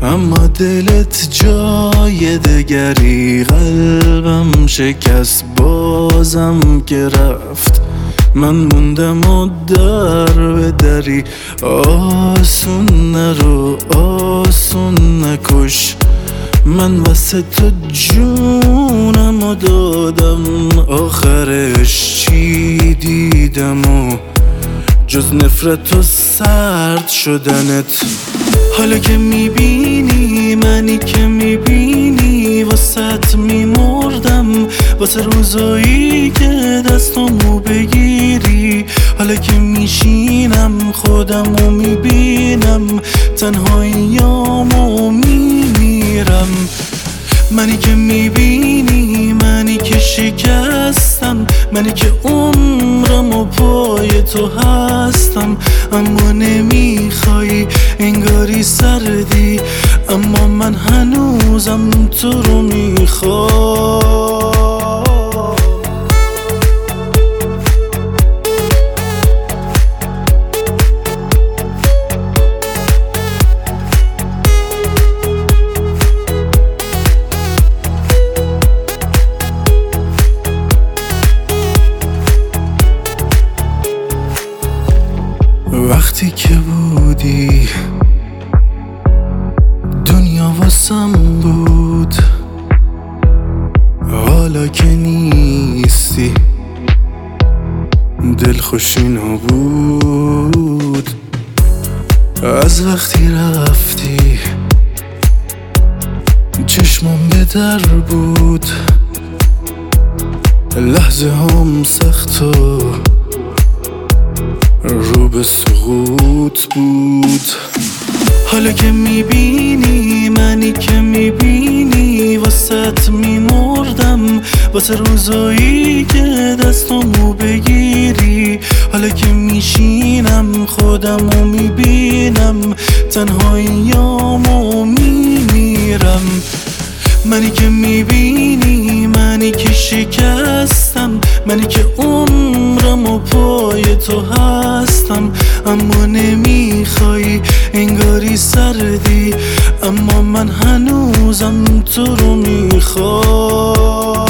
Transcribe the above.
اما دلت جای دگری، قلبم شکست بازم که رفت. من موندم و در به دری، آسون نرو آسون نکش. من واسه تو جونم و دادم، آخرش چی دیدم و جز نفرت و سرد شدنت. حالا که میبینی منی که میبینی، واسه میمردم واسه روزایی که دستامو بگیری. حالا که میشینم خودمو میبینم، تنهاییامو میمیرم. منی که میبینی منی که شکستم، منی که عمرم و پای تو هستم. اما نمیخوای انگاری سردی، اما من هنوزم تو رو میخوام. وقتی که بودی دنیا واسم بود، حالا که نیستی دلخوشی نبود. از وقتی رفتی چشمم به در بود، لحظه هم سخت و رو به سقوط بود. حالا که میبینی منی که میبینی، واسه میمردم واسه روزایی که دستامو بگیری. حالا که میشینم خودمو میبینم، تنهاییامو میمیرم. منی که میبینی منی که شکستم، منی که عمرم و پای تو هستم. اما نمیخوای انگاری سردی، اما من هنوزم تو رو میخوام.